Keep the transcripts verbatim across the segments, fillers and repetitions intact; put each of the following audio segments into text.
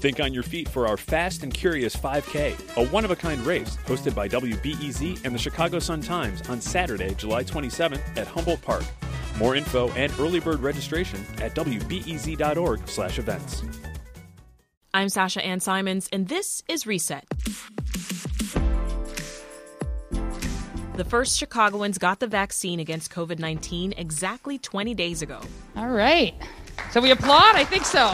Think on your feet for our Fast and Curious five K, a one-of-a-kind race hosted by W B E Z and the Chicago Sun-Times on Saturday, July twenty-seventh at Humboldt Park. More info and early bird registration at w b e z dot org slash events. I'm Sasha Ann Simons, and this is Reset. The first Chicagoans got the vaccine against covid nineteen exactly twenty days ago. All right. So we applaud? I think so.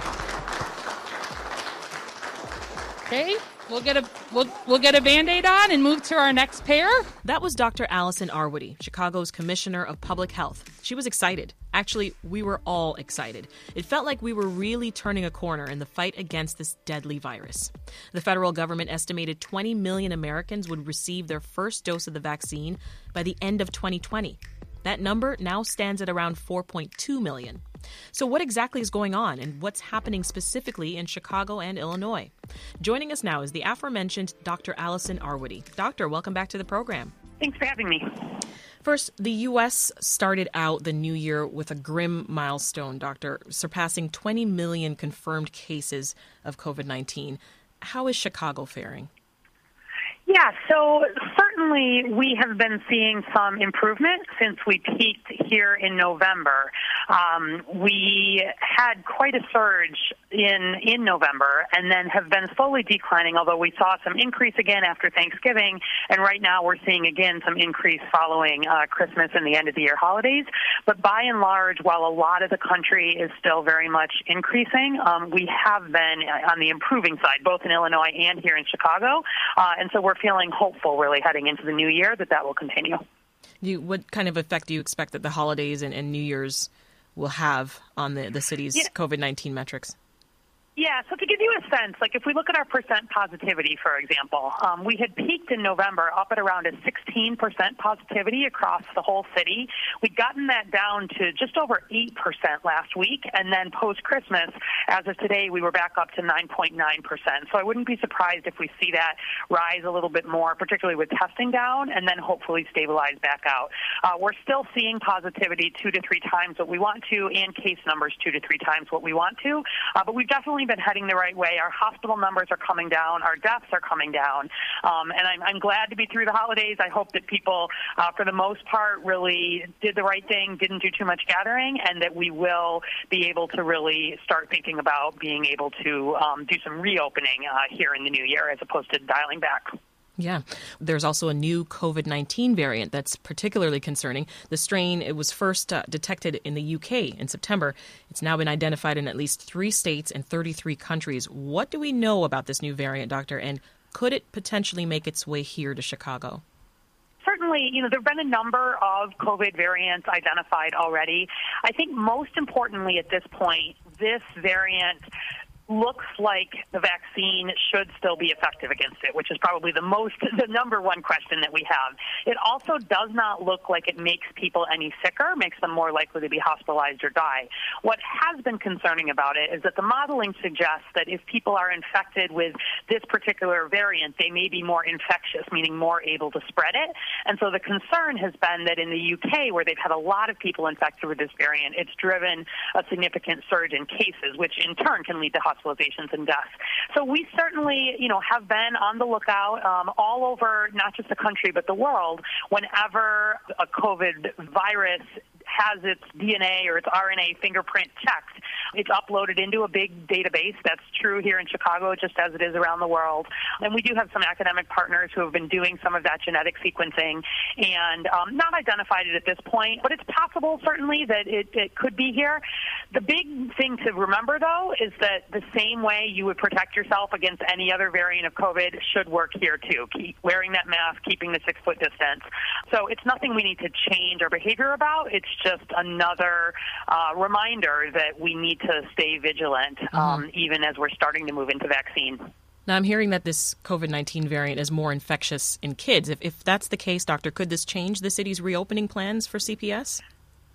Okay. We'll get a we'll we'll get a Band-Aid on and move to our next pair. That was Doctor Allison Arwady, Chicago's Commissioner of Public Health. She was excited. Actually, we were all excited. It felt like we were really turning a corner in the fight against this deadly virus. The federal government estimated twenty million Americans would receive their first dose of the vaccine by the end of twenty twenty. That number now stands at around four point two million. So what exactly is going on, and what's happening specifically in Chicago and Illinois? Joining us now is the aforementioned Doctor Allison Arwady. Doctor, welcome back to the program. Thanks for having me. First, the U S started out the new year with a grim milestone, Doctor, surpassing twenty million confirmed cases of covid nineteen. How is Chicago faring? Yeah, so certainly we have been seeing some improvement since we peaked here in November. Um, we had quite a surge in in November and then have been slowly declining, although we saw some increase again after Thanksgiving, and right now we're seeing again some increase following uh, Christmas and the end of the year holidays. But by and large, while a lot of the country is still very much increasing, um, we have been on the improving side, both in Illinois and here in Chicago, uh, and so we're feeling hopeful really heading into the new year that that will continue. You, what kind of effect do you expect that the holidays and, and New Year's will have on the, the city's yeah. covid nineteen metrics? Yeah, so to give you a sense, like if we look at our percent positivity, for example, um, we had peaked in November up at around a sixteen percent positivity across the whole city. We'd gotten that down to just over eight percent last week, and then post-Christmas, as of today, we were back up to nine point nine percent. So I wouldn't be surprised if we see that rise a little bit more, particularly with testing down, and then hopefully stabilize back out. Uh, we're still seeing positivity two to three times what we want to, and case numbers two to three times what we want to, uh, but we've definitely been heading the right way. Our hospital numbers are coming down. Our deaths are coming down. Um, and I'm, I'm glad to be through the holidays. I hope that people, uh, for the most part, really did the right thing, didn't do too much gathering, and that we will be able to really start thinking about being able to um, do some reopening uh, here in the new year as opposed to dialing back. Yeah. There's also a new covid nineteen variant that's particularly concerning. The strain, it was first uh, detected in the U K in September. It's now been identified in at least three states and thirty-three countries. What do we know about this new variant, Doctor, and could it potentially make its way here to Chicago? Certainly, you know, there have been a number of COVID variants identified already. I think most importantly at this point, this variant looks like the vaccine should still be effective against it, which is probably the most, the number one question that we have. It also does not look like it makes people any sicker, makes them more likely to be hospitalized or die. What has been concerning about it is that the modeling suggests that if people are infected with this particular variant, they may be more infectious, meaning more able to spread it. And so the concern has been that in the U K, where they've had a lot of people infected with this variant, it's driven a significant surge in cases, which in turn can lead to hospitalizations and deaths. So we certainly, you know, have been on the lookout um, all over, not just the country, but the world, whenever a COVID virus has its D N A or its R N A fingerprint checked. It's uploaded into a big database. That's true here in Chicago, just as it is around the world. And we do have some academic partners who have been doing some of that genetic sequencing and um, not identified it at this point, but it's possible, certainly, that it, it could be here. The big thing to remember, though, is that the same way you would protect yourself against any other variant of COVID should work here, too. Keep wearing that mask, keeping the six-foot distance. So it's nothing we need to change our behavior about. It's just another uh, reminder that we need to stay vigilant, mm-hmm. um, even as we're starting to move into vaccine. Now, I'm hearing that this COVID nineteen variant is more infectious in kids. If, if that's the case, Doctor, could this change the city's reopening plans for C P S?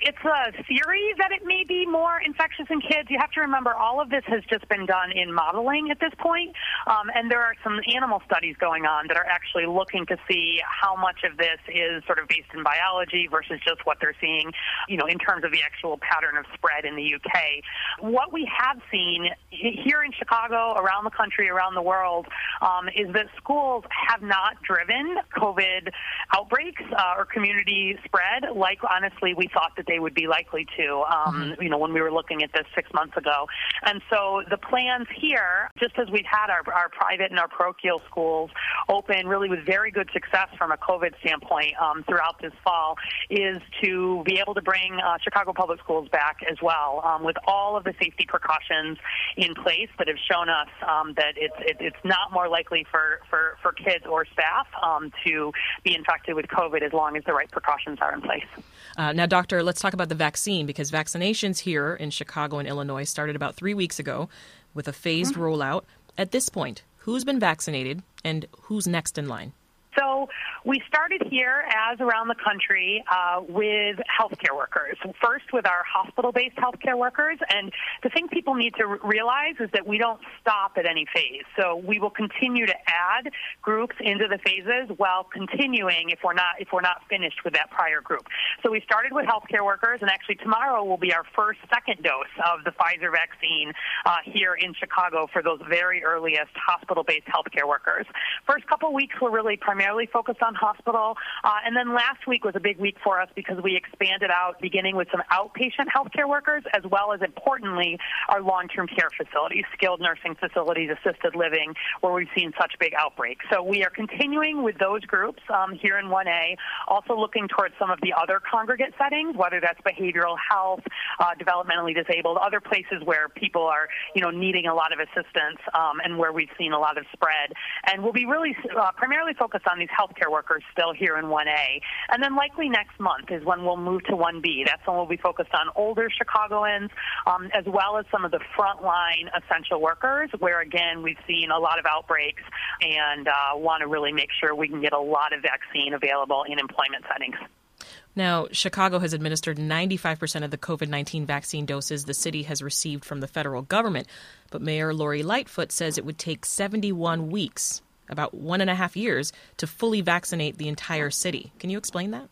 it's a theory that it may be more infectious in kids. You have to remember all of this has just been done in modeling at this point, um, and there are some animal studies going on that are actually looking to see how much of this is sort of based in biology versus just what they're seeing, you know, in terms of the actual pattern of spread in the U K. What we have seen here in Chicago, around the country, around the world, um, is that schools have not driven COVID outbreaks uh, or community spread like, honestly, we thought that they would be likely to, um, mm-hmm. you know, when we were looking at this six months ago. And so the plans here, just as we've had our, our private and our parochial schools open really with very good success from a COVID standpoint um, throughout this fall, is to be able to bring uh, Chicago Public Schools back as well um, with all of the safety precautions in place that have shown us um, that it's it, it's not more likely for, for, for kids or staff um, to be infected with COVID as long as the right precautions are in place. Uh, now, Doctor, let's talk about the vaccine, because vaccinations here in Chicago and Illinois started about three weeks ago with a phased mm-hmm. rollout. At this point, who's been vaccinated and who's next in line? So we started here, as around the country, uh, with healthcare workers. First with our hospital-based healthcare workers, and the thing people need to realize is that we don't stop at any phase. So we will continue to add groups into the phases while continuing if we're not if we're not finished with that prior group. So we started with healthcare workers, and actually tomorrow will be our first second dose of the Pfizer vaccine uh, here in Chicago for those very earliest hospital-based healthcare workers. First couple weeks were really primarily focused on hospital, uh, and then last week was a big week for us because we expanded out, beginning with some outpatient healthcare workers, as well as, importantly, our long-term care facilities, skilled nursing facilities, assisted living, where we've seen such big outbreaks. So we are continuing with those groups um, here in one A, also looking towards some of the other congregate settings, whether that's behavioral health, uh, developmentally disabled, other places where people are, you know, needing a lot of assistance um, and where we've seen a lot of spread. And we'll be really uh, primarily focused on on these healthcare workers still here in one A. And then likely next month is when we'll move to one B. That's when we'll be focused on older Chicagoans, um, as well as some of the frontline essential workers, where, again, we've seen a lot of outbreaks and uh, want to really make sure we can get a lot of vaccine available in employment settings. Now, Chicago has administered ninety-five percent of the COVID nineteen vaccine doses the city has received from the federal government, but Mayor Lori Lightfoot says it would take seventy-one weeks, about one and a half years, to fully vaccinate the entire city. Can you explain that?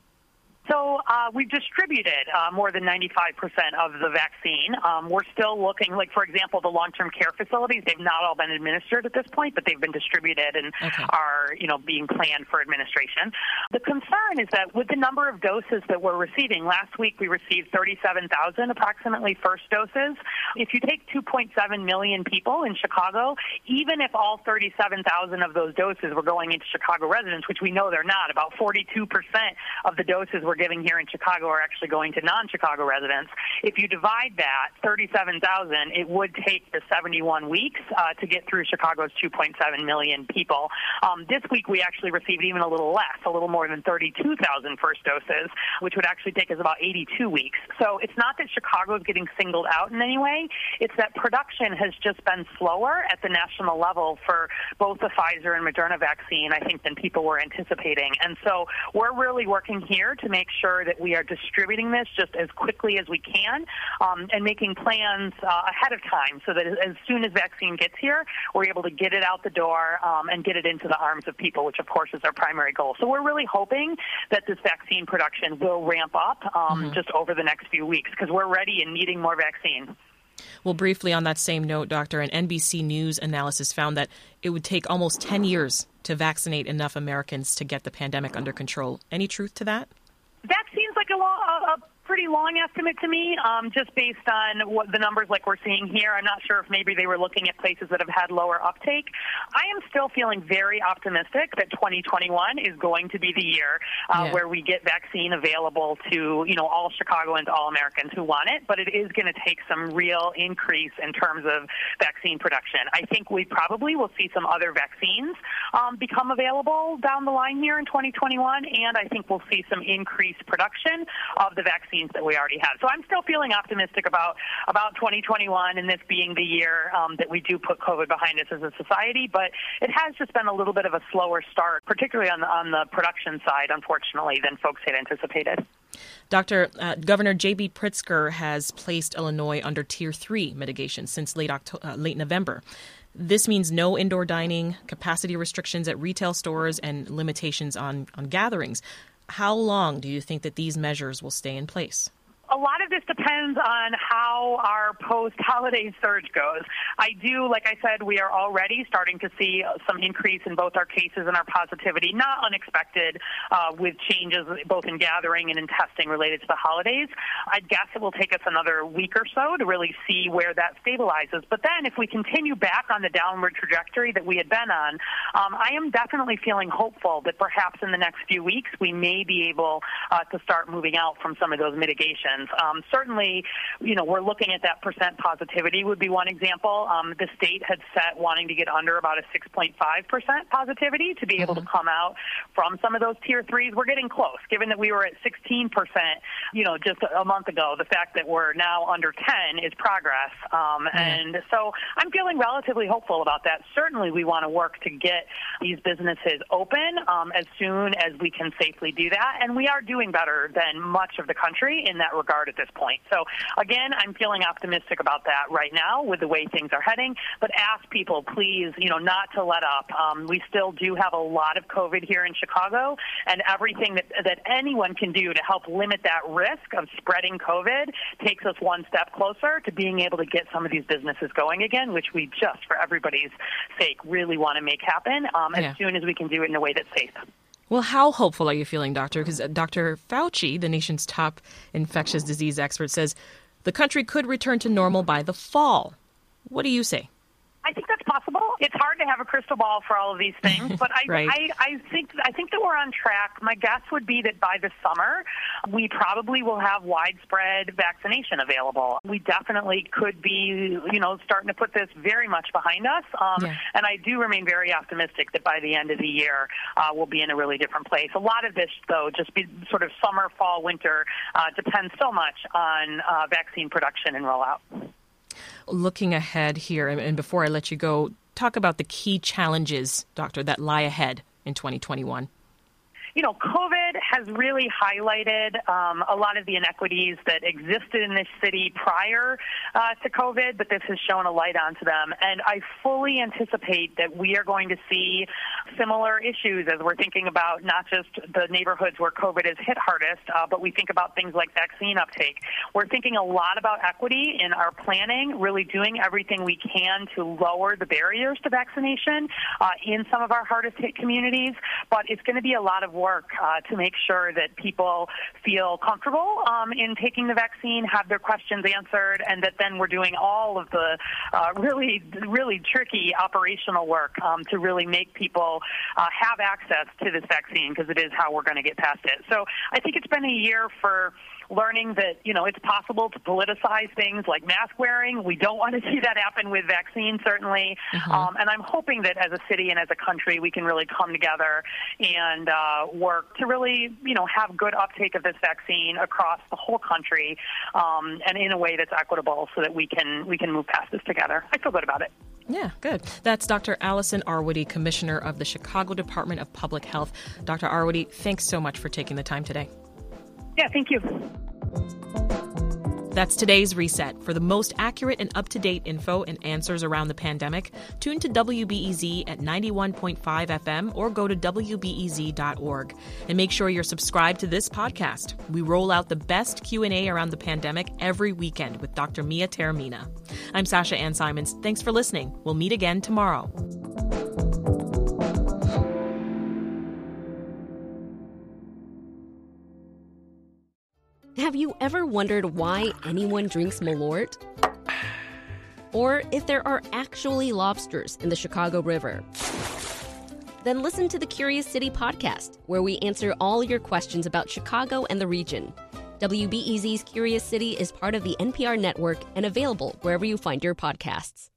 So uh, we've distributed uh, more than ninety-five percent of the vaccine. Um, we're still looking, like, for example, the long-term care facilities, they've not all been administered at this point, but they've been distributed and okay. are, you know, being planned for administration. The concern is that with the number of doses that we're receiving, last week we received thirty-seven thousand approximately first doses. If you take two point seven million people in Chicago, even if all thirty-seven thousand of those doses were going into Chicago residents, which we know they're not, about forty-two percent of the doses we're giving here in Chicago are actually going to non-Chicago residents. If you divide that, thirty-seven thousand, it would take the seventy-one weeks uh, to get through Chicago's two point seven million people. Um, this week we actually received even a little less, a little more than thirty-two thousand first doses, which would actually take us about eighty-two weeks. So it's not that Chicago is getting singled out in any way. It's that production has just been slower at the national level for both the Pfizer and Moderna vaccine, I think, than people were anticipating. And so we're really working here to make sure that we are distributing this just as quickly as we can um, and making plans uh, ahead of time so that as soon as vaccine gets here, we're able to get it out the door um, and get it into the arms of people, which, of course, is our primary goal. So we're really hoping that this vaccine production will ramp up um, mm-hmm. just over the next few weeks because we're ready and needing more vaccine. Well, briefly on that same note, Doctor, an N B C News analysis found that it would take almost ten years to vaccinate enough Americans to get the pandemic under control. Any truth to that? That seems like a, long, a, a pretty long estimate to me, um, just based on what the numbers like we're seeing here. I'm not sure if maybe they were looking at places that have had lower uptake. I am still feeling very optimistic that twenty twenty-one is going to be the year uh, yeah. where we get vaccine available to, you know, all Chicagoans, all Americans who want it, but it is going to take some real increase in terms of vaccine production. I think we probably will see some other vaccines um, become available down the line here in twenty twenty-one, and I think we'll see some increased production of the vaccines that we already have. So I'm still feeling optimistic about, about twenty twenty-one and this being the year um, that we do put COVID behind us as a society, but it has just been a little bit of a slower start, particularly on the, on the production side, unfortunately, than folks had anticipated. Doctor Uh, Governor J B. Pritzker has placed Illinois under Tier three mitigation since late October, uh, late November. This means no indoor dining, capacity restrictions at retail stores, and limitations on, on gatherings. How long do you think that these measures will stay in place? A lot of this depends on how our post-holiday surge goes. I do, like I said, we are already starting to see some increase in both our cases and our positivity, not unexpected uh, with changes both in gathering and in testing related to the holidays. I guess it will take us another week or so to really see where that stabilizes. But then if we continue back on the downward trajectory that we had been on, um, I am definitely feeling hopeful that perhaps in the next few weeks we may be able uh, to start moving out from some of those mitigations. Um, certainly, you know, we're looking at that percent positivity would be one example. Um, the state had set wanting to get under about a six point five percent positivity to be able mm-hmm. to come out from some of those tier threes. We're getting close, given that we were at sixteen percent, you know, just a month ago. The fact that we're now under ten is progress. Um, mm-hmm. And so I'm feeling relatively hopeful about that. Certainly, we want to work to get these businesses open um, as soon as we can safely do that. And we are doing better than much of the country in that regard at this point. So again, I'm feeling optimistic about that right now with the way things are heading, but ask people, please, you know, not to let up. Um, we still do have a lot of COVID here in Chicago, and everything that, that anyone can do to help limit that risk of spreading COVID takes us one step closer to being able to get some of these businesses going again, which we just, for everybody's sake, really want to make happen um, as yeah. soon as we can do it in a way that's safe. Well, how hopeful are you feeling, Doctor? Because Doctor Fauci, the nation's top infectious disease expert, says the country could return to normal by the fall. What do you say? I think that's possible. It's hard to have a crystal ball for all of these things, but I, right. I, I think I think that we're on track. My guess would be that by the summer, we probably will have widespread vaccination available. We definitely could be, you know, starting to put this very much behind us, um, yeah. and I do remain very optimistic that by the end of the year, uh, we'll be in a really different place. A lot of this, though, just be sort of summer, fall, winter, uh, depends so much on uh, vaccine production and rollout. Looking ahead here, and before I let you go, talk about the key challenges, Doctor, that lie ahead in twenty twenty-one. You know, COVID has really highlighted um, a lot of the inequities that existed in this city prior uh, to COVID, but this has shown a light onto them. And I fully anticipate that we are going to see similar issues as we're thinking about not just the neighborhoods where COVID has hit hardest, uh, but we think about things like vaccine uptake. We're thinking a lot about equity in our planning, really doing everything we can to lower the barriers to vaccination uh, in some of our hardest hit communities. But it's going to be a lot of work uh, to make sure that people feel comfortable um, in taking the vaccine, have their questions answered, and that then we're doing all of the uh, really, really tricky operational work um, to really make people uh, have access to this vaccine, because it is how we're going to get past it. So I think it's been a year for learning that, you know, it's possible to politicize things like mask wearing. We don't want to see that happen with vaccines, certainly. Mm-hmm. Um, and I'm hoping that as a city and as a country, we can really come together and uh, work to really, you know, have good uptake of this vaccine across the whole country um, and in a way that's equitable so that we can we can move past this together. I feel good about it. Yeah, good. That's Doctor Allison Arwady, Commissioner of the Chicago Department of Public Health. Doctor Arwady, thanks so much for taking the time today. Yeah, thank you. That's today's Reset. For the most accurate and up-to-date info and answers around the pandemic, tune to W B E Z at ninety-one point five F M or go to W B E Z dot org. And make sure you're subscribed to this podcast. We roll out the best Q and A around the pandemic every weekend with Doctor Mia Taormina. I'm Sasha Ann Simons. Thanks for listening. We'll meet again tomorrow. Have you ever wondered why anyone drinks Malort? Or if there are actually lobsters in the Chicago River? Then listen to the Curious City podcast, where we answer all your questions about Chicago and the region. W B E Z's Curious City is part of the N P R network and available wherever you find your podcasts.